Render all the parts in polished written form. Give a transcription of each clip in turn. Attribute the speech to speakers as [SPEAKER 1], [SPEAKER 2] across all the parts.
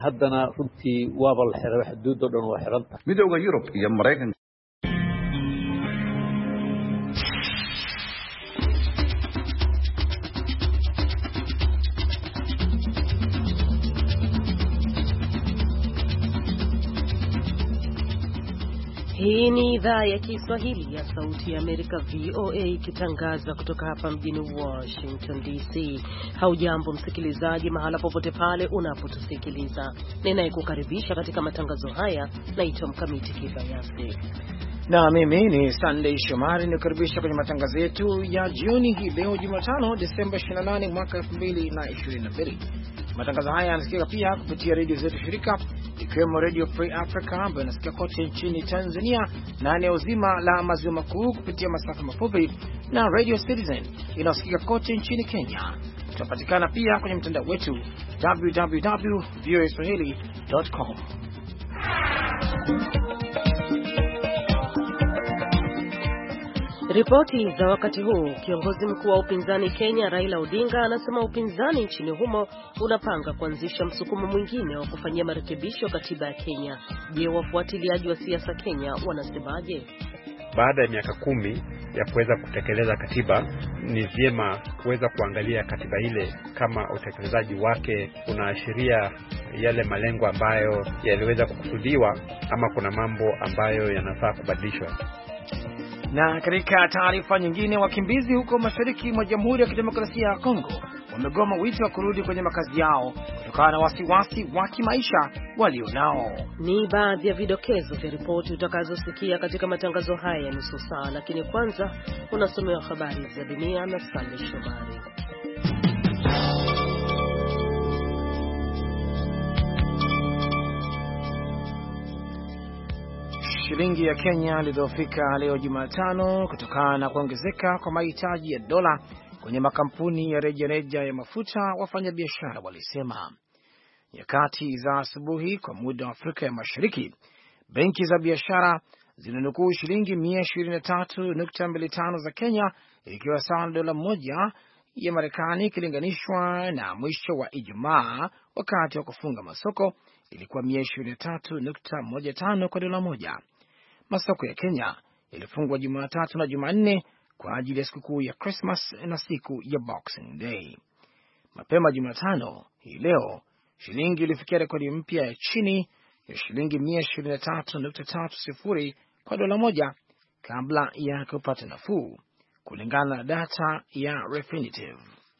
[SPEAKER 1] haddana runtii waaba la xiray xuduudda dhan waa xiranta.
[SPEAKER 2] Midowga Yurub iyo Mareykanka
[SPEAKER 3] Hii ni idhaa ya Kiswahili ya Sauti ya Amerika VOA ikitangaza kutoka hapa mjini Washington DC. Haujambo msikilizaji mahala popote pale unapotusikiliza. Ninayekukaribisha katika matangazo haya naitwa Mkamiti Kibayasi.
[SPEAKER 4] Na mimi ni Sunday Shomari nikukaribisha kwenye matangazo yetu ya jioni hii leo Jumatano Desemba 28 mwaka 2022. Matangazo haya yanasikika pia kupitia redio zetu shirika ikiwemo Radio Free Africa ambayo inasikia kote nchini Tanzania na eneo zima la maziwa makuu kupitia masafa mafupi na Radio Citizen inayosikika kote nchini Kenya. Tunapatikana pia kwenye mtandao wetu www.voaswahili.com.
[SPEAKER 3] Ripoti za wakati huu. Kiongozi mkuu wa upinzani Kenya Raila Odinga anasema upinzani nchini humo unapanga kuanzisha msukumo mwingine wa kufanyia marekebisho katiba ya Kenya. Je, wafuatiliaji wa siasa Kenya wanasemaje?
[SPEAKER 5] Baada ya miaka 10 ya kuweza kutekeleza katiba, ni vyema kuweza kuangalia katiba ile kama utekelezaji wake unaashiria yale malengo ambayo yaliweza kukusudiwa ama kuna mambo ambayo yanafaa kubadilishwa.
[SPEAKER 4] Na katika taarifa nyingine, wakimbizi huko mashariki mwa Jamhuri ya Kidemokrasia ya Kongo wamegoma wito wa kurudi kwenye makazi yao kutokana na wasiwasi wa kimaisha walionao.
[SPEAKER 3] Ni baadhi ya vidokezo vya ripoti utakazosikia katika matangazo haya ya nusu saa, lakini kwanza unasomewa habari za dunia na Sande Shomari.
[SPEAKER 4] Shilingi ya Kenya ilidhoofika leo Jumatano kutokana na kuongezeka kwa mahitaji ya dola kwenye makampuni ya rejareja ya mafuta, wafanyabiashara walisema. Nyakati za asubuhi kwa muda wa Afrika ya Mashariki, benki za biashara zinanukuu shilingi 123.25 za Kenya, ikiwa sawa na dola moja ya Marekani, ikilinganishwa na mwisho wa Ijumaa wakati wa kufunga masoko ilikuwa 123.15 kwa dola moja. Masoko ya Kenya yalifungwa Jumatatu na Jumanne kwa ajili ya sikukuu ya Christmas na siku ya Boxing Day. Mapema Jumatano hii leo, shilingi ilifikia rekodi mpya ya chini ya shilingi 123.30 kwa dola moja kabla ya kupata nafuu, kulingana na data ya Refinitiv.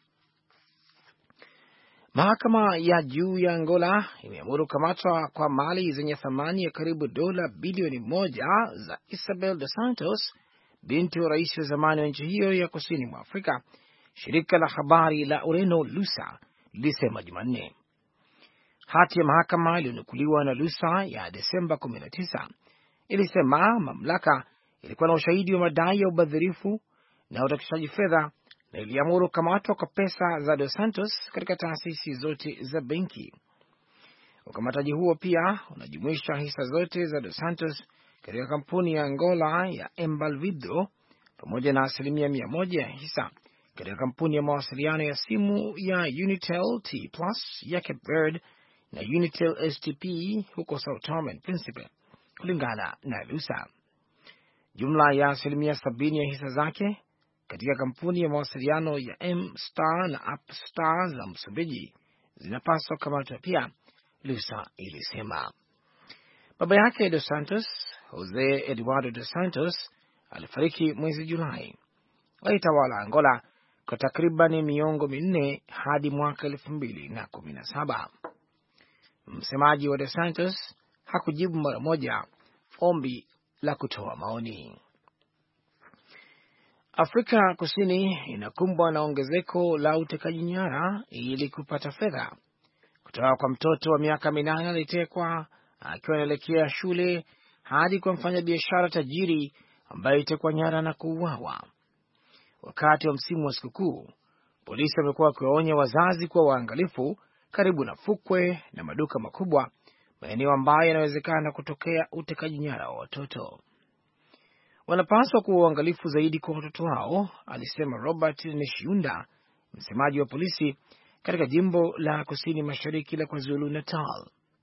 [SPEAKER 4] Mahakama ya juu ya Angola imeamuru kukamatwa kwa mali zenye thamani ya karibu dola bilioni 1 za Isabel dos Santos, binti wa rais wa zamani wa nchi hiyo ya kusini mwa Afrika, shirika la habari la Ureno Lusa lilisema Jumanne. Hati ya mahakama iliyonukuliwa na Lusa ya Desemba 19 ilisema mamlaka ilikuwa na ushahidi wa madai ya ubadhirifu na utakatishaji fedha, na iliamuru kukamatwa kwa pesa za Dos Santos katika taasisi zote za benki. Ukamataji huo pia unajumuisha hisa zote za Dos Santos katika kampuni ya Angola ya Embalvido pamoja na 100% ya hisa katika kampuni ya mawasiliano ya simu ya Unitel T Plus ya Cape Verde na Unitel STP huko Sao Tome and Principe, kulingana na Lusa. Jumla ya 70% ya hisa zake katika kampuni ya mawasiliano ya M-Star na Upstar za Msumbiji zinapaswa kukamatwa pia, Lusa ilisema. Baba yake Dos Santos, Jose Eduardo Dos Santos, alifariki mwezi Julai. Alitawala Angola kwa takriban miongo 4 hadi mwaka 2017. Msemaji wa Dos Santos hakujibu mara moja ombi la kutoa maoni. Afrika Kusini inakumbwa na ongezeko la utekaji nyara ili kupata fedha kutoka kwa mtoto wa miaka 8 alitekwa akiwa anaelekea shule hadi kwa mfanyabiashara tajiri ambaye alitekwa nyara na kuuawa. Wakati wa msimu wa sikukuu, polisi wamekuwa wakiwaonya wazazi kuwa waangalifu karibu na fukwe na maduka makubwa, maeneo ambayo yanawezekana kutokea utekaji nyara wa watoto. Wanapaswa kuwa uangalifu zaidi kwa watoto wao, alisema Robert Neshiunda, msemaji wa polisi katika jimbo la kusini mashariki la KwaZulu Natal.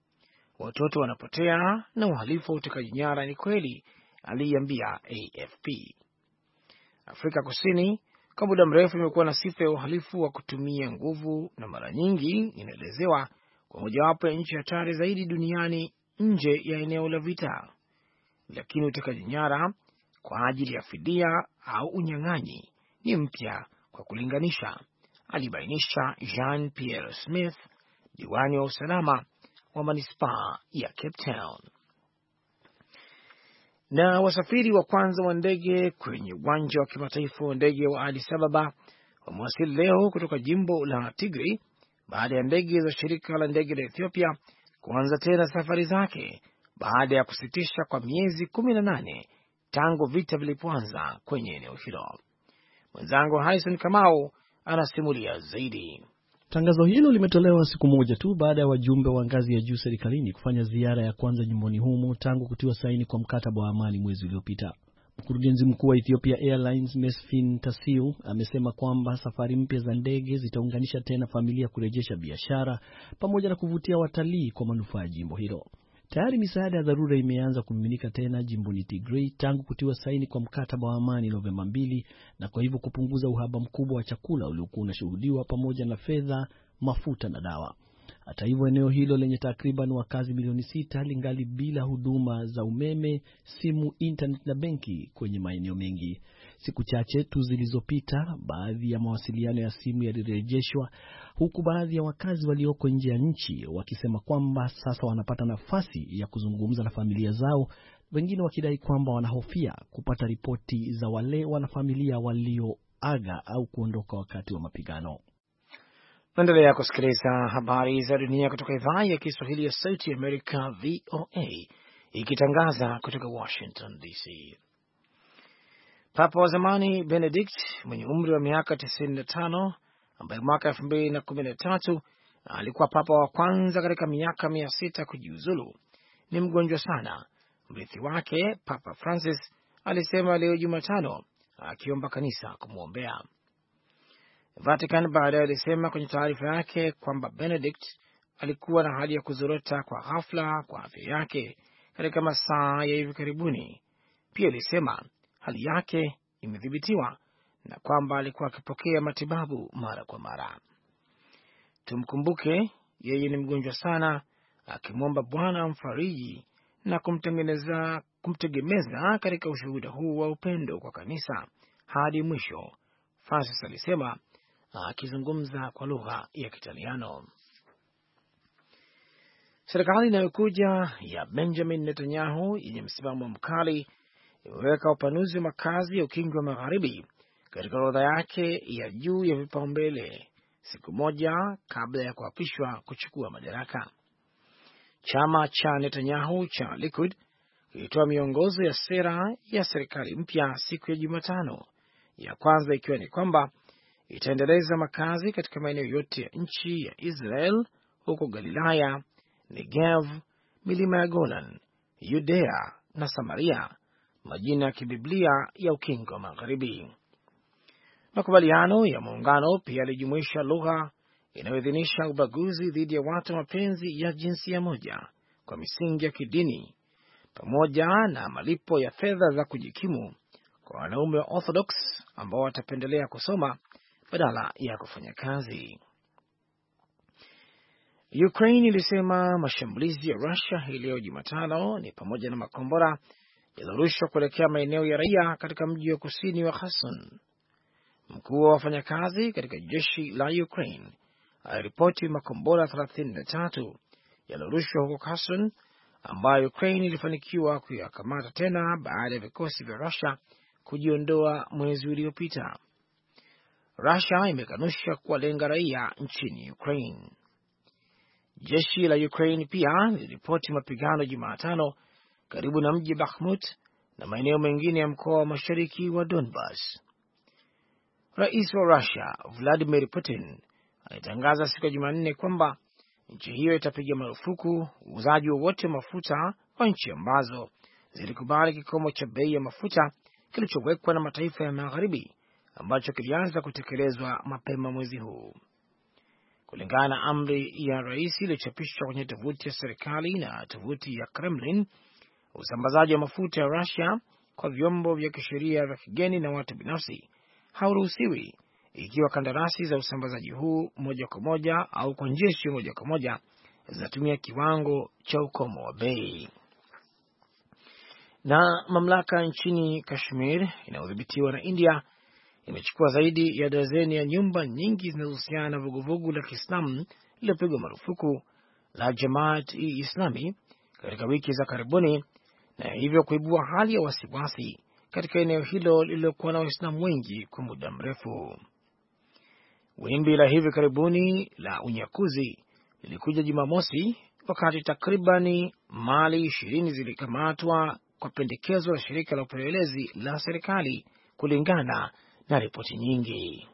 [SPEAKER 4] watoto wanapotea na uhalifu wa utekaji nyara ni kweli, aliiambia AFP. Afrika Kusini kwa muda mrefu imekuwa na sifa ya uhalifu wa kutumia nguvu na mara nyingi inaelezewa kwa mojawapo ya nchi hatari zaidi duniani nje ya eneo la vita. Lakini utekaji nyara kwa ajili ya fidia au unyang'anyi ni mpya kwa kulinganisha, alibainisha Jean Pierre Smith, diwani wa usalama wa manispaa ya Cape Town. Na wasafiri wa kwanza wa ndege kwenye uwanja wa kimataifa wa ndege wa Addis Ababa wamewasili leo kutoka jimbo la Tigray baada ya ndege za shirika la ndege la Ethiopia kuanza tena safari zake baada ya kusitisha kwa miezi 18 tangu vita vilipoanza kwenye eneo hilo. Mwenzangu Harrison Kamau anasimulia zaidi.
[SPEAKER 2] Tangazo hilo limetolewa siku moja tu baada ya wajumbe wa ngazi ya juu serikalini kufanya ziara ya kwanza jimboni humo tangu kutiwa saini kwa mkataba wa amani mwezi uliopita. Mkurugenzi mkuu wa Ethiopia Airlines Mesfin Tasiu amesema kwamba safari mpya za ndege zitaunganisha tena familia, kurejesha biashara pamoja na kuvutia watalii kwa manufaa ya jimbo hilo. Tayari misaada ya dharura imeanza kumiminika tena jimboni Tigray tangu kutiwa saini kwa mkataba wa amani Novemba 2, na kwa hivyo kupunguza uhaba mkubwa wa chakula uliokuwa unashuhudiwa pamoja na fedha, mafuta na dawa. Hata hivyo, eneo hilo lenye takriban wakazi milioni 6 lingali bila huduma za umeme, simu, internet na benki kwenye maeneo mengi. Siku chache tu zilizopita, baadhi ya mawasiliano ya simu yalirejeshwa, huku baadhi ya wakazi walioko nje ya nchi wakisema kwamba sasa wanapata nafasi ya kuzungumza na familia zao, wengine wakidai kwamba wanahofia kupata ripoti za wale wanafamilia walioaga au kuondoka wakati wa mapigano.
[SPEAKER 4] Naendelea kusikiliza habari za dunia kutoka idhaa ya Kiswahili ya Sauti ya Amerika, VOA, ikitangaza kutoka Washington DC. Papa wa zamani Benedict mwenye umri wa miaka 95, ambaye mwaka 2013 alikuwa papa wa kwanza katika miaka 600 kujiuzulu, ni mgonjwa sana. Mrithi wake Papa Francis alisema leo Jumatano, akiomba kanisa kumwombea. Vatican baadaye alisema kwenye taarifa yake kwamba Benedict alikuwa na hali ya kuzorota kwa ghafla kwa afya yake katika masaa ya hivi karibuni. Pia alisema hali yake imedhibitiwa na kwamba alikuwa akipokea matibabu mara kwa mara. Tumkumbuke yeye ni mgonjwa sana, akimwomba Bwana amfariji na kumtegemeza katika ushuhuda huu wa upendo kwa kanisa hadi mwisho, Francis alisema, akizungumza kwa lugha ya Kitaliano. Serikali inayokuja ya Benjamin Netanyahu yenye msimamo mkali imeweka upanuzi wa makazi ya ukingo wa magharibi katika orodha yake ya juu ya vipaumbele, siku moja kabla ya kuapishwa kuchukua madaraka. Chama cha Netanyahu cha Likud kilitoa miongozo ya sera ya serikali mpya siku ya Jumatano, ya kwanza ikiwa ni kwamba itaendeleza makazi katika maeneo yote ya nchi ya Israel, huko Galilaya, Negev, milima ya Golan, Yudea na Samaria, majina ya kibiblia ya ukingo wa magharibi. Makubaliano ya muungano pia yalijumuisha lugha inayoidhinisha ubaguzi dhidi ya watu mapenzi ya jinsia moja kwa misingi ya kidini, pamoja na malipo ya fedha za kujikimu kwa wanaume wa Orthodox ambao watapendelea kusoma badala ya kufanya kazi. Ukraine ilisema mashambulizi ya Russia hii leo Jumatano ni pamoja na makombora yaliyorushwa kuelekea maeneo ya raia katika mji wa kusini wa Kherson. Mkuu wa wafanyakazi katika jeshi la Ukraine aliripoti makombora 33 yaliyorushwa huko Kherson, ambayo Ukraine ilifanikiwa kuyakamata tena baada ya vikosi vya Russia kujiondoa mwezi uliopita. Russia imekanusha kuwalenga raia nchini Ukraine. Jeshi la Ukraine pia liliripoti mapigano Jumatano karibu na mji Bakhmut na maeneo mengine ya mkoa wa mashariki wa Donbas. Rais wa Russia Vladimir Putin alitangaza siku ya Jumanne kwamba nchi hiyo itapiga marufuku uuzaji wowote wa mafuta kwa nchi ambazo zilikubali kikomo cha bei ya mafuta kilichowekwa na mataifa ya magharibi ambacho kilianza kutekelezwa mapema mwezi huu. Kulingana na amri ya rais iliyochapishwa kwenye tovuti ya serikali na tovuti ya Kremlin, usambazaji wa mafuta ya Russia kwa vyombo vya kisheria vya kigeni na watu binafsi hauruhusiwi ikiwa kandarasi za usambazaji huu moja kwa moja au kwa njia isiyo moja kwa moja zinatumia kiwango cha ukomo wa bei. Na mamlaka nchini Kashmir inayodhibitiwa na India imechukua zaidi ya dazeni ya nyumba nyingi zinazohusiana na vuguvugu la Kiislamu lililopigwa marufuku la Jamaat-e-Islami katika wiki za karibuni, na hivyo kuibua hali ya wasiwasi katika eneo hilo lililokuwa na Waislamu wengi kwa muda mrefu. Wimbi la hivi karibuni la unyakuzi lilikuja Jumamosi wakati takribani mali 20 zilikamatwa kwa pendekezo la shirika la upelelezi la serikali, kulingana na ripoti nyingi.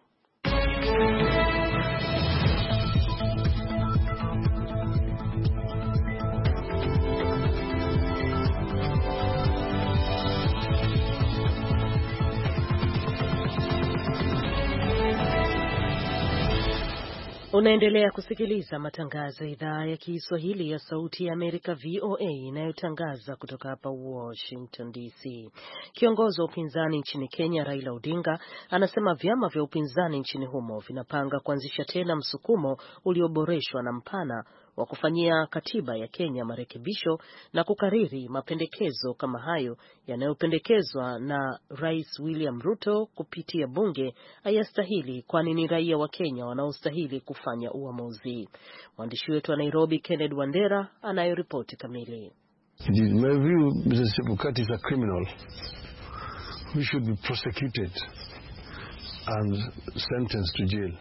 [SPEAKER 3] Unaendelea kusikiliza matangazo ya idhaa ya Kiswahili ya Sauti ya Amerika VOA inayotangaza kutoka hapa Washington DC. Kiongozi wa upinzani nchini Kenya Raila Odinga anasema vyama vya upinzani nchini humo vinapanga kuanzisha tena msukumo ulioboreshwa na mpana wa kufanyia katiba ya Kenya marekebisho na kukariri mapendekezo kama hayo yanayopendekezwa na Rais William Ruto kupitia bunge hayastahili, kwani ni raia wa Kenya wanaostahili kufanya uamuzi. Mwandishi wetu wa Nairobi Kenneth Wandera anayoripoti kamili.
[SPEAKER 6] In my view, Mr. Chebukati is a criminal. We should be prosecuted and sentenced to jail.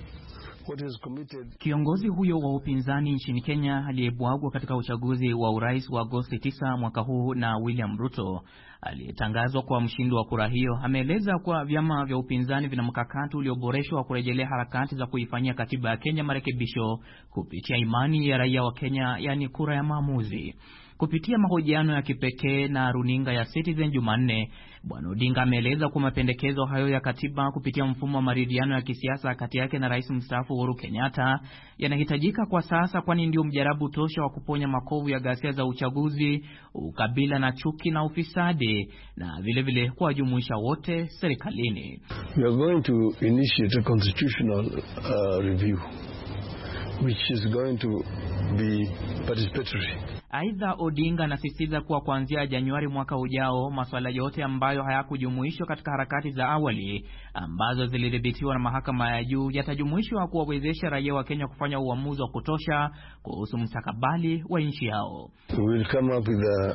[SPEAKER 7] Kiongozi huyo wa upinzani nchini Kenya aliyebwagwa katika uchaguzi wa urais wa Agosti 9 mwaka huu na William Ruto aliyetangazwa kwa mshindi wa kura hiyo, ameeleza kwa vyama vya upinzani vina mkakati ulioboreshwa wa kurejelea harakati za kuifanyia katiba ya Kenya marekebisho kupitia imani ya raia wa Kenya, yani kura ya maamuzi. Kupitia mahojiano ya kipekee na runinga ya Citizen Jumanne, Bwana Odinga ameeleza kwa mapendekezo hayo ya katiba kupitia mfumo wa maridhiano ya kisiasa kati yake na Rais mstaafu Uhuru Kenyatta yanahitajika kwa sasa, kwani ndio mjarabu tosha wa kuponya makovu ya ghasia za uchaguzi, ukabila na chuki na ufisadi, na vile vile kuwajumuisha wote serikalini.
[SPEAKER 6] We are going to initiate a constitutional review which is going to be participatory.
[SPEAKER 7] Aidha, Odinga anasisitiza kuwa kuanzia Januari mwaka ujao, masuala yote ambayo hayakujumuishwa katika harakati za awali ambazo zilidhibitiwa na mahakama ya juu yatajumuishwa kuwawezesha raia wa Kenya kufanya uamuzi wa kutosha kuhusu mustakabali wa nchi yao.
[SPEAKER 6] We will come up with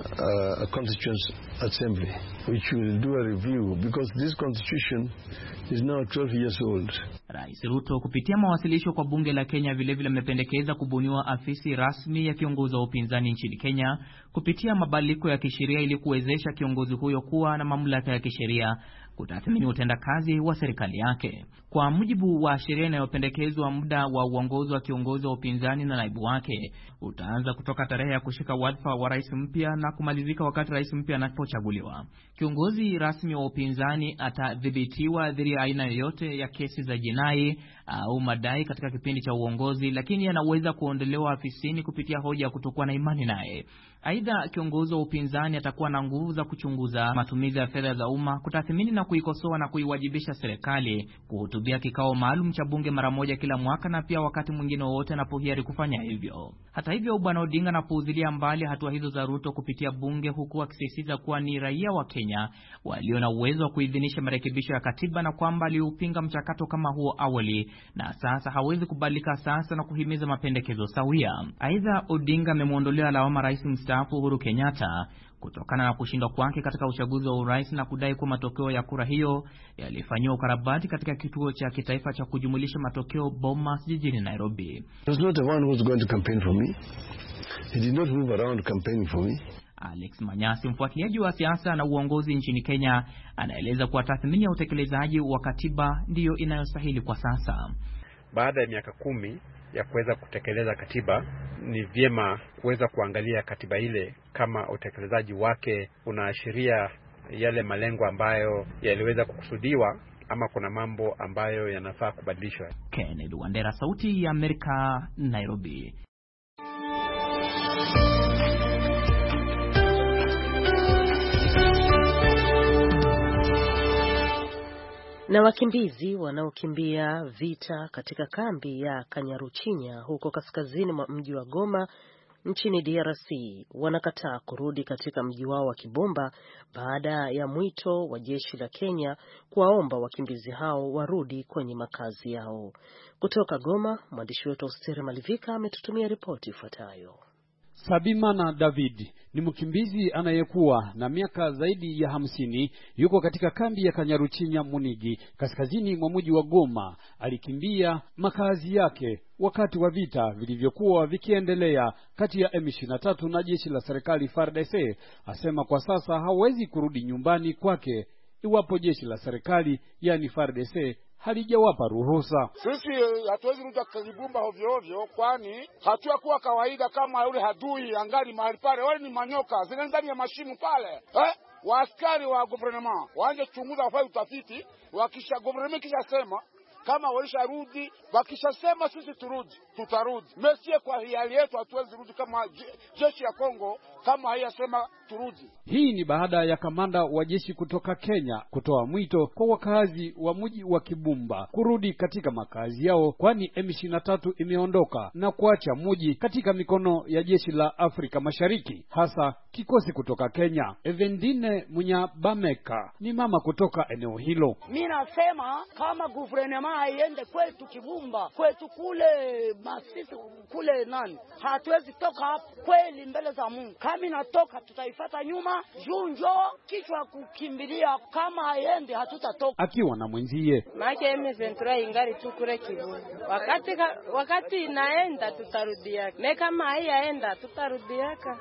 [SPEAKER 6] a constituent assembly which will do a review because this constitution is now 12 years old.
[SPEAKER 7] Rais Ruto kupitia mawasilisho kwa bunge la Kenya vilevile amependekeza kubuniwa afisi rasmi ya kiongozi wa upinzani nchini Kenya kupitia mabadiliko ya kisheria ili kuwezesha kiongozi huyo kuwa na mamlaka ya kisheria kutathmini utendakazi wa serikali yake. Kwa mujibu wa sheria inayopendekezwa, muda wa uongozi wa kiongozi wa upinzani na naibu wake utaanza kutoka tarehe ya kushika wadhifa wa rais mpya na kumalizika wakati rais mpya anapochaguliwa. Kiongozi rasmi wa upinzani atadhibitiwa dhidi ya aina yoyote ya kesi za jinai au madai katika kipindi cha uongozi, lakini anaweza kuondolewa afisini kupitia hoja ya kutokuwa na imani naye. Aidha, kiongozi wa upinzani atakuwa na nguvu za kuchunguza matumizi ya fedha za umma, kutathmini na kuikosoa na kuiwajibisha serikali, kuhutubia kikao maalum cha bunge mara moja kila mwaka, na pia wakati mwingine wote anapohiari kufanya hivyo. Hata hivyo, Bwana Odinga anapuuzilia mbali hatua hizo za Ruto kupitia bunge, huku akisisitiza kuwa ni raia wa Kenya walio na uwezo wa kuidhinisha marekebisho ya katiba na kwamba aliupinga mchakato kama huo awali na sasa hawezi kubadilika sasa na kuhimiza mapendekezo sawia. Aidha, Odinga amemwondolea lawama Rais mstaafu Uhuru Kenyatta kutokana na kushindwa kwake katika uchaguzi wa urais na kudai kwa matokeo ya kura hiyo yalifanywa ukarabati katika kituo cha kitaifa cha kujumulisha matokeo Bomas jijini Nairobi.
[SPEAKER 6] He was not the one who was going to campaign for me. He did not move around campaigning for me.
[SPEAKER 7] Alex Manyasi, mfuatiliaji wa siasa na uongozi nchini Kenya, anaeleza kuwa tathmini ya utekelezaji wa katiba ndiyo inayostahili kwa sasa.
[SPEAKER 5] Baada ya miaka 10 ya kuweza kutekeleza katiba, ni vyema kuweza kuangalia katiba ile kama utekelezaji wake unaashiria yale malengo ambayo yaliweza kukusudiwa ama kuna mambo ambayo yanafaa kubadilishwa.
[SPEAKER 7] Kennedy Wandera, Sauti ya Amerika, Nairobi.
[SPEAKER 3] Na wakimbizi wanaokimbia vita katika kambi ya Kanyaruchinya huko kaskazini mwa mji wa Goma nchini DRC wanakataa kurudi katika mji wao wa Kibumba baada ya mwito wa jeshi la Kenya kuwaomba wakimbizi hao warudi kwenye makazi yao. Kutoka Goma, mwandishi wetu Austere Malivika ametutumia ripoti ifuatayo.
[SPEAKER 8] Sabimana David ni mkimbizi anayekuwa na miaka zaidi ya 50, yuko katika kambi ya Kanyaruchinya Munigi, kaskazini mwa mji wa Goma. Alikimbia makazi yake wakati wa vita vilivyokuwa vikiendelea kati ya M23 na jeshi la serikali FARDC. Asema kwa sasa hawezi kurudi nyumbani kwake iwapo jeshi la serikali yani FARDC halijawapa ruhusa.
[SPEAKER 9] Sisi hatuwezi rudi Kibumba hovyo hovyo, kwani hatuyakuwa kawaida kama yule hadui angali mahali pale. Wale ni manyoka zile ndani ya mashimo pale. Waaskari wa gouvernement waanje chunguza, wafanye utafiti, wakisha gouvernement kisha sema kama walisharudi, wakishasema sisi turudi, tutarudi. Mesie kwa hiari yetu hatuwezi rudi kama jeshi ya Kongo kama haiyasema turudi.
[SPEAKER 8] Hii ni baada ya kamanda wa jeshi kutoka Kenya kutoa mwito kwa wakazi wa mji wa Kibumba kurudi katika makazi yao, kwani M23 imeondoka na kuacha mji katika mikono ya jeshi la Afrika Mashariki, hasa kikosi kutoka Kenya. Evendine Munyabameka ni mama kutoka eneo hilo.
[SPEAKER 10] Mimi nasema kama gouvernement haiende kwetu Kibumba, kwetu kule Masisi kule nani, hatuwezi toka hapo kweli mbele za Mungu. Kama inatoka tutaifuata nyuma, junjo kichwa kukimbilia, kama haiende hatutatoka.
[SPEAKER 8] Akiwa na mwenzie
[SPEAKER 11] maana M23 ingari tu kule Kibumba, wakati inaenda tutarudia, na kama haiaenda tutarudiaka,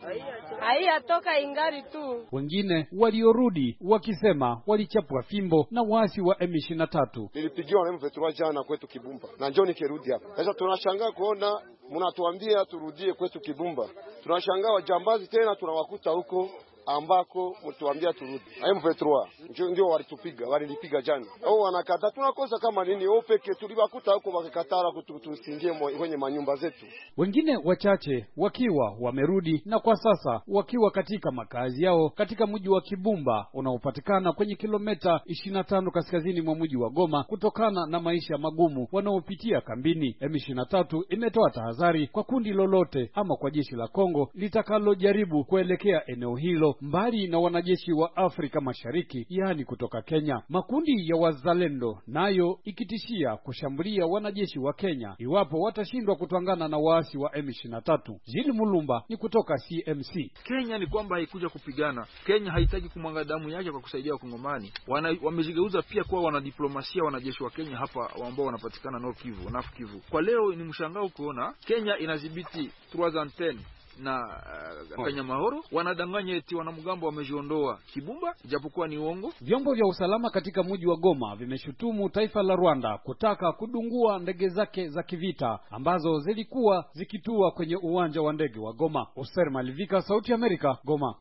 [SPEAKER 11] haiatoka ingari tu.
[SPEAKER 8] Wengine waliorudi wakisema walichapwa fimbo na waasi wa M23.
[SPEAKER 9] Nilipigiwa na M23 jana kwetu Kibumba na njoo nikirudi hapa. Sasa tunashangaa kuona mnatuambia turudie kwetu Kibumba. Tunashangaa wajambazi tena tunawakuta huko ambako mtuambia turudi. M23 ndio walinipiga jana. Au wanakata tunakosa kama nini? Opeke tuliwakuta huko wakikatara kutusingie kwenye manyumba zetu.
[SPEAKER 8] Wengine wachache wakiwa wamerudi na kwa sasa wakiwa katika makazi yao katika mji wa Kibumba unaopatikana kwenye kilomita 25 kaskazini mwa mji wa Goma, kutokana na maisha magumu wanaopitia kambini. M23 imetoa tahadhari kwa kundi lolote ama kwa jeshi la Kongo litakalojaribu kuelekea eneo hilo mbali na wanajeshi wa Afrika Mashariki, yani kutoka Kenya. Makundi ya wazalendo nayo ikitishia kushambulia wanajeshi wa Kenya iwapo watashindwa kutwangana na waasi wa M23. Jili Mulumba ni kutoka CMC.
[SPEAKER 12] Kenya ni kwamba haikuja kupigana. Kenya haitaki kumwanga damu yake kwa kusaidia Wakongomani. Wamejigeuza pia kuwa wanadiplomasia wanajeshi wa Kenya hapa ambao wanapatikana North Kivu. Kwa leo ni mshangao kuona Kenya inadhibiti 310 na Kanyamahoro, wanadanganya eti wanamgambo wamejiondoa Kibumba, japokuwa ni uongo.
[SPEAKER 8] Vyombo vya usalama katika mji wa Goma vimeshutumu taifa la Rwanda kutaka kudungua ndege zake za kivita ambazo zilikuwa zikitua kwenye uwanja wa ndege wa Goma. Oser Malivika, Sauti ya Amerika, Goma.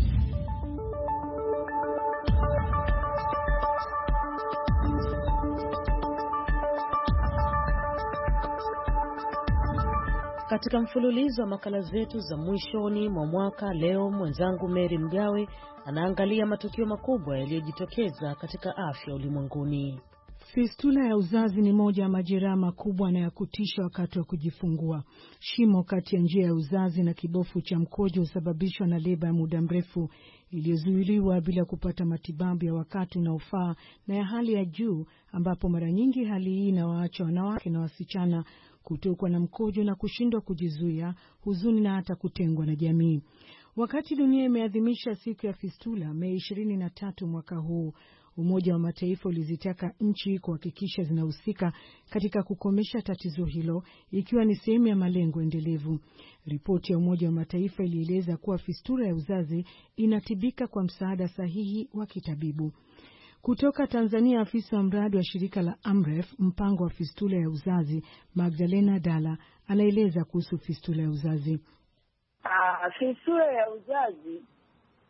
[SPEAKER 3] Katika mfululizo wa makala zetu za mwishoni mwa mwaka, leo mwenzangu Mary Mgawe anaangalia matukio makubwa yaliyojitokeza katika afya ulimwenguni.
[SPEAKER 13] Fistula ya uzazi ni moja ya majeraha makubwa na ya kutisha wakati wa kujifungua. Shimo kati ya njia ya uzazi na kibofu cha mkojo husababishwa na leba ya muda mrefu iliyozuiliwa bila kupata matibabu ya wakati unaofaa na ya hali ya juu, ambapo mara nyingi hali hii inawaacha wanawake na wasichana kutokwa na mkojo na kushindwa kujizuia, huzuni na hata kutengwa na jamii. Wakati dunia imeadhimisha siku ya fistula Mei 23 mwaka huu, Umoja wa Mataifa ulizitaka nchi kuhakikisha zinahusika katika kukomesha tatizo hilo, ikiwa ni sehemu ya malengo endelevu. Ripoti ya Umoja wa Mataifa ilieleza kuwa fistula ya uzazi inatibika kwa msaada sahihi wa kitabibu. Kutoka Tanzania, afisa wa mradi wa shirika la Amref, mpango wa fistula ya uzazi, Magdalena Dala, anaeleza kuhusu fistula ya uzazi.
[SPEAKER 10] Fistula ya uzazi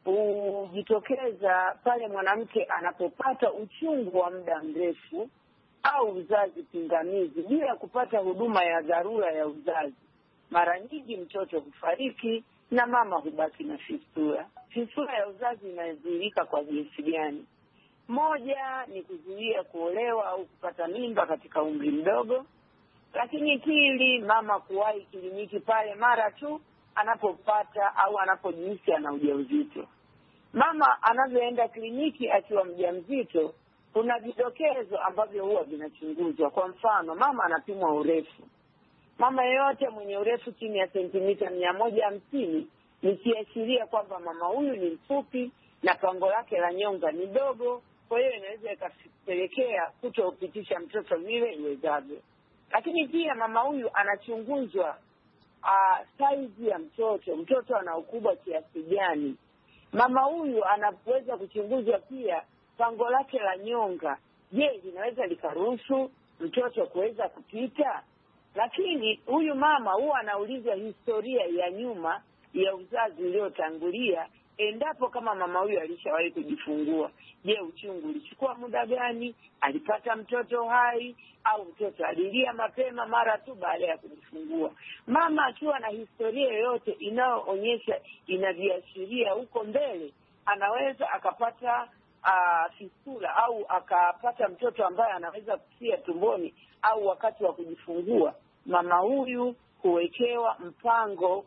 [SPEAKER 14] hujitokeza pale mwanamke anapopata uchungu wa muda mrefu au uzazi pingamizi bila kupata huduma ya dharura ya uzazi. Mara nyingi mtoto hufariki na mama hubaki na fistula. Fistula ya uzazi inadhihirika kwa jinsi gani? Moja ni kuzuia kuolewa au kupata mimba katika umri mdogo. Lakini pili, mama kuwahi kliniki pale mara tu anapopata au anapojihisi ana ujauzito. Mama anavyoenda kliniki akiwa mjamzito, kuna vidokezo ambavyo huwa vinachunguzwa. Kwa mfano, mama anapimwa urefu. Mama yeyote mwenye urefu chini ya sentimita 150 ni kiashiria kwamba mama huyu ni mfupi na pango lake la nyonga ni dogo, kwa hiyo inaweza ikapelekea kutopitisha mtoto vile iwezavyo. Lakini pia mama huyu anachunguzwa size ya mtoto ana ukubwa kiasi gani. Mama huyu anaweza kuchunguzwa pia pango lake la nyonga. Je, linaweza likaruhusu mtoto kuweza kupita? Lakini huyu mama huwa anaulizwa historia ya nyuma ya uzazi uliotangulia, endapo kama mama huyu alishawahi kujifungua. Je, uchungu ulichukua muda gani? Alipata mtoto hai au mtoto alilia mapema mara tu baada ya kujifungua? Mama akiwa na historia yoyote inayoonyesha inaviashiria huko mbele, anaweza akapata fistula au akapata mtoto ambaye anaweza kufia tumboni au wakati wa kujifungua. Mama huyu huwekewa mpango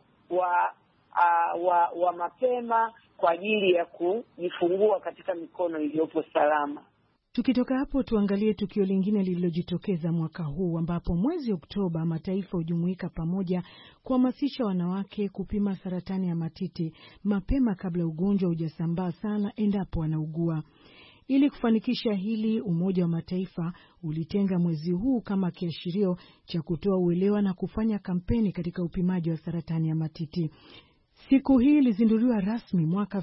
[SPEAKER 14] wa mapema kwa ajili ya kujifungua katika mikono iliyopo salama.
[SPEAKER 13] Tukitoka hapo tuangalie tukio lingine lililojitokeza mwaka huu, ambapo mwezi Oktoba mataifa hujumuika pamoja kuhamasisha wanawake kupima saratani ya matiti mapema kabla ugonjwa hujasambaa sana endapo wanaugua. Ili kufanikisha hili, Umoja wa Mataifa ulitenga mwezi huu kama kiashirio cha kutoa uelewa na kufanya kampeni katika upimaji wa saratani ya matiti. Siku hii ilizinduliwa rasmi mwaka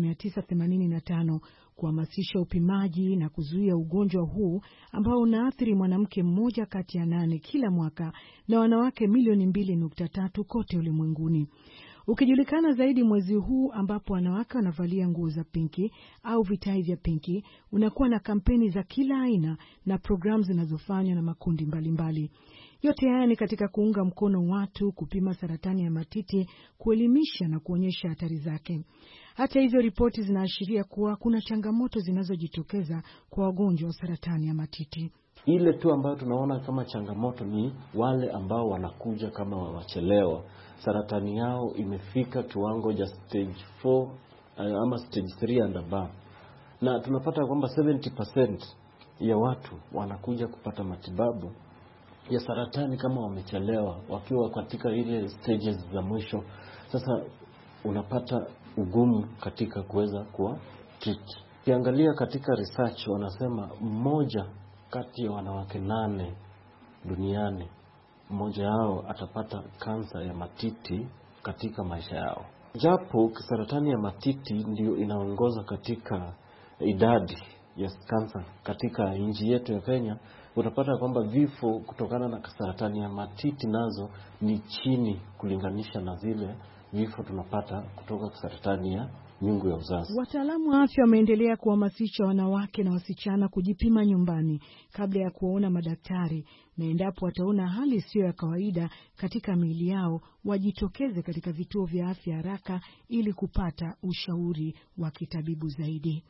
[SPEAKER 13] 1985 kuhamasisha upimaji na kuzuia ugonjwa huu ambao unaathiri mwanamke mmoja kati ya 8 kila mwaka na wanawake milioni 2.3 kote ulimwenguni. Ukijulikana zaidi mwezi huu ambapo wanawake wanavalia nguo za pinki au vitai vya pinki, unakuwa na kampeni za kila aina na programu zinazofanywa na makundi mbalimbali. Yote haya ni katika kuunga mkono watu kupima saratani ya matiti, kuelimisha na kuonyesha hatari zake. Hata hivyo, ripoti zinaashiria kuwa kuna changamoto zinazojitokeza kwa wagonjwa wa saratani ya matiti.
[SPEAKER 15] Ile tu ambayo tunaona kama changamoto ni wale ambao wanakuja kama wachelewa. Saratani yao imefika kiwango cha stage 4 ama stage 3 and above. Na tunapata kwamba 70% ya watu wanakuja kupata matibabu ya saratani kama wamechelewa, wakiwa katika ile stages za mwisho. Sasa unapata ugumu katika kuweza kuwa treat. Ukiangalia katika research wanasema mmoja kati ya wanawake 8 duniani, mmoja wao atapata kansa ya matiti katika maisha yao. Japo saratani ya matiti ndio inaongoza katika idadi ya kansa katika nchi yetu ya Kenya, utapata kwamba vifo kutokana na saratani ya matiti nazo ni chini kulinganisha na zile vifo tunapata kutoka saratani ya nyungu ya uzazi.
[SPEAKER 13] Wataalamu wa afya wameendelea kuhamasisha wanawake na wasichana kujipima nyumbani kabla ya kuona madaktari, na endapo wataona hali isiyo ya kawaida katika miili yao, wajitokeze katika vituo vya afya haraka ili kupata ushauri wa kitabibu zaidi.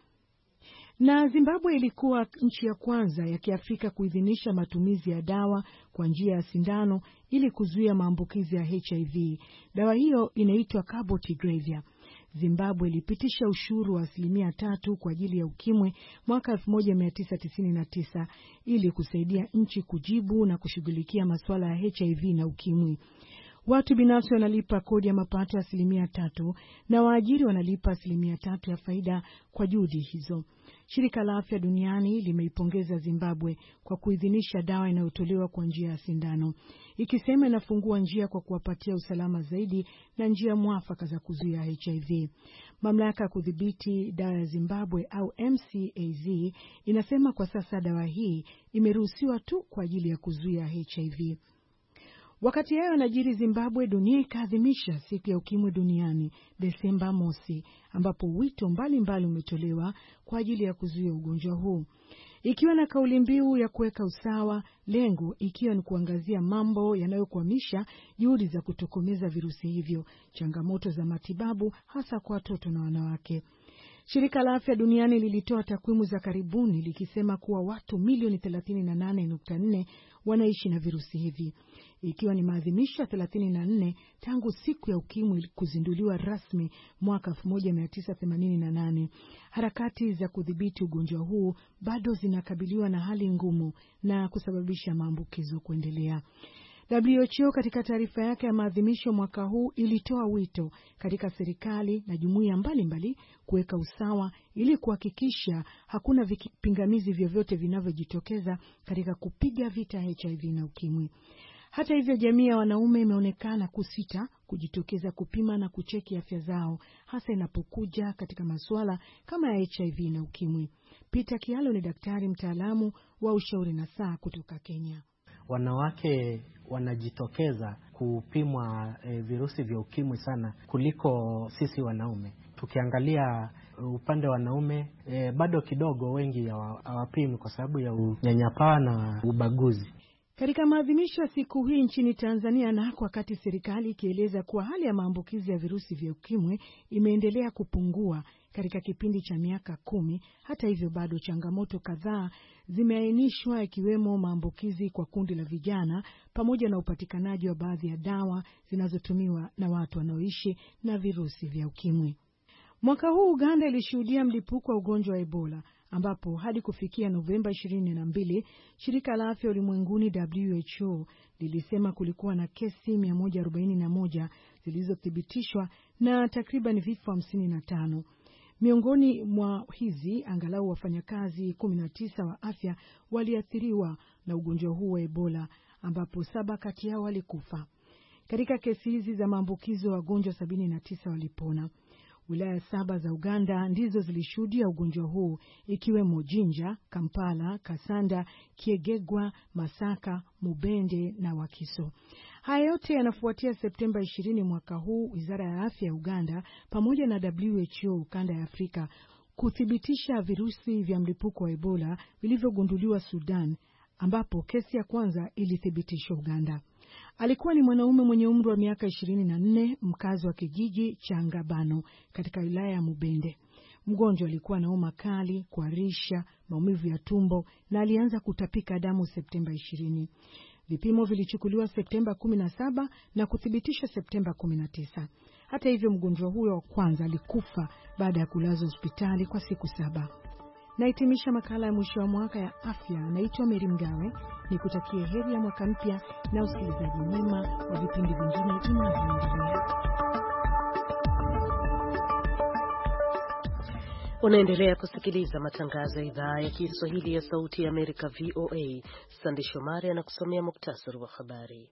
[SPEAKER 13] Na Zimbabwe ilikuwa nchi ya kwanza ya Kiafrika kuidhinisha matumizi ya dawa kwa njia ya sindano ili kuzuia maambukizi ya HIV. Dawa hiyo inaitwa Cabotegravir. Zimbabwe ilipitisha ushuru wa 3% kwa ajili ya ukimwi mwaka 1999 ili kusaidia nchi kujibu na kushughulikia masuala ya HIV na ukimwi. Watu binafsi wanalipa kodi ya mapato ya 3% na waajiri wanalipa 3% ya faida kwa juhudi hizo. Shirika la Afya Duniani limeipongeza Zimbabwe kwa kuidhinisha dawa inayotolewa kwa njia ya sindano, ikisema inafungua njia kwa kuwapatia usalama zaidi na njia mwafaka za kuzuia HIV. Mamlaka ya kudhibiti dawa ya Zimbabwe au MCAZ inasema kwa sasa dawa hii imeruhusiwa tu kwa ajili ya kuzuia HIV. Wakati hayo yanajiri Zimbabwe, dunia ikaadhimisha siku ya ukimwi duniani Desemba mosi, ambapo wito mbalimbali umetolewa kwa ajili ya kuzuia ugonjwa huu, ikiwa na kauli mbiu ya kuweka usawa, lengo ikiwa ni kuangazia mambo yanayokwamisha juhudi za kutokomeza virusi hivyo, changamoto za matibabu hasa kwa watoto na wanawake. Shirika la Afya Duniani lilitoa takwimu za karibuni likisema kuwa watu milioni 38.4 wanaishi na virusi hivi, ikiwa ni maadhimisho ya 34 tangu siku ya ukimwi kuzinduliwa rasmi mwaka 1988. Harakati za kudhibiti ugonjwa huu bado zinakabiliwa na hali ngumu na kusababisha maambukizo kuendelea. WHO katika taarifa yake ya maadhimisho mwaka huu ilitoa wito katika serikali na jumuiya mbalimbali kuweka usawa ili kuhakikisha hakuna vipingamizi vyovyote vinavyojitokeza katika kupiga vita HIV na ukimwi. Hata hivyo, jamii ya wanaume imeonekana kusita kujitokeza kupima na kucheki afya zao, hasa inapokuja katika masuala kama ya HIV na ukimwi. Peter Kialo ni daktari mtaalamu wa ushauri na saa kutoka Kenya.
[SPEAKER 16] Wanawake wanajitokeza kupimwa virusi vya ukimwi sana kuliko sisi wanaume. Tukiangalia upande wa wanaume bado kidogo wengi hawapimi kwa sababu ya unyanyapaa na ubaguzi.
[SPEAKER 13] Katika maadhimisho ya siku hii nchini Tanzania, na wakati serikali ikieleza kuwa hali ya maambukizi ya virusi vya ukimwi imeendelea kupungua katika kipindi cha miaka 10, hata hivyo bado changamoto kadhaa zimeainishwa, ikiwemo maambukizi kwa kundi la vijana pamoja na upatikanaji wa baadhi ya dawa zinazotumiwa na watu wanaoishi na virusi vya ukimwi. Mwaka huu Uganda ilishuhudia mlipuko wa ugonjwa wa Ebola, ambapo hadi kufikia Novemba 22, shirika la afya ulimwenguni WHO lilisema kulikuwa na kesi 141 zilizothibitishwa na takriban vifo 55. Miongoni mwa hizi, angalau wafanyakazi 19 wa afya waliathiriwa na ugonjwa huu wa Ebola, ambapo 7 kati yao walikufa. Katika kesi hizi za maambukizo, wagonjwa 79 walipona. Wilaya 7 za Uganda ndizo zilishuhudia ugonjwa huu, ikiwemo Jinja, Kampala, Kasanda, Kiegegwa, Masaka, Mubende na Wakiso. Haya yote yanafuatia Septemba 20 mwaka huu Wizara ya Afya ya Uganda pamoja na WHO ukanda ya Afrika kuthibitisha virusi vya mlipuko wa Ebola vilivyogunduliwa Sudan, ambapo kesi ya kwanza ilithibitishwa Uganda. Alikuwa ni mwanaume mwenye umri wa miaka 24, mkazi wa kijiji cha Ngabano katika wilaya ya Mubende. Mgonjwa alikuwa na homa kali, kuharisha, maumivu ya tumbo na alianza kutapika damu Septemba 20. Vipimo vilichukuliwa Septemba 17 na kuthibitishwa Septemba 19. Hata hivyo, mgonjwa huyo wa kwanza alikufa baada ya kulazwa hospitali kwa siku 7. Nahitimisha makala ya mwisho wa mwaka ya afya. Naitwa Mary Mgawe, nikutakie heri ya mwaka mpya na usikilizaji mwema wa vipindi vingine vinavyoendelea.
[SPEAKER 3] Unaendelea kusikiliza matangazo ya idhaa ya Kiswahili ya Sauti ya Amerika VOA. Sande Shomari anakusomea muktasari wa habari.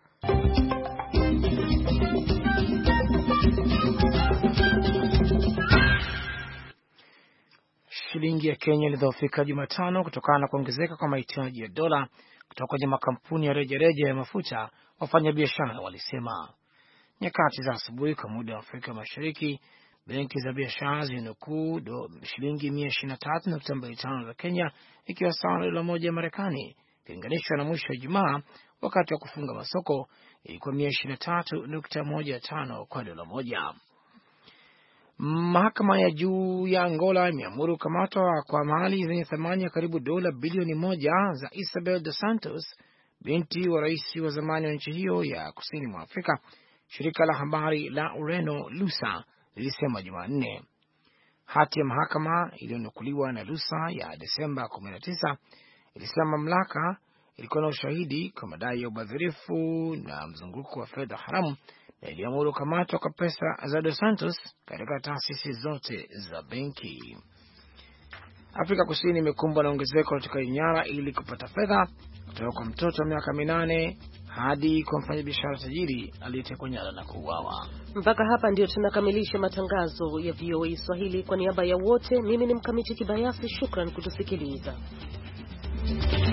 [SPEAKER 4] Shilingi ya Kenya ilidhoofika Jumatano kutokana na kuongezeka kwa mahitaji ya dola kutoka kwenye makampuni ya rejareja ya mafuta, wafanyabiashara walisema. Nyakati za asubuhi kwa muda wa Afrika Mashariki, benki za biashara zilinukuu shilingi 123.25 za Kenya, ikiwa sawa na dola moja ya Marekani, ikilinganishwa na mwisho wa Ijumaa wakati wa kufunga masoko ilikuwa 123.15 kwa dola moja. Mahakama ya juu ya Angola imeamuru kukamatwa kwa mali zenye thamani ya karibu dola bilioni 1 za Isabel dos Santos, binti wa rais wa zamani wa nchi hiyo ya kusini mwa Afrika, shirika la habari la Ureno Lusa lilisema Jumanne. Hati ya mahakama iliyonukuliwa na Lusa ya Desemba 19 ilisema mamlaka ilikuwa na ushahidi kwa madai ya ubadhirifu na mzunguko wa fedha haramu, na iliamuru kukamatwa kwa pesa za Dos Santos katika taasisi zote za benki. Afrika Kusini imekumbwa na ongezeko la utekaji nyara ili kupata fedha, kutoka kwa mtoto wa miaka 8 hadi kwa mfanyabiashara tajiri aliyetekwa nyara na kuuawa.
[SPEAKER 3] Mpaka hapa ndio tunakamilisha matangazo ya VOA Swahili. Kwa niaba ya wote, mimi ni Mkamiti Kibayasi. Shukran kutusikiliza.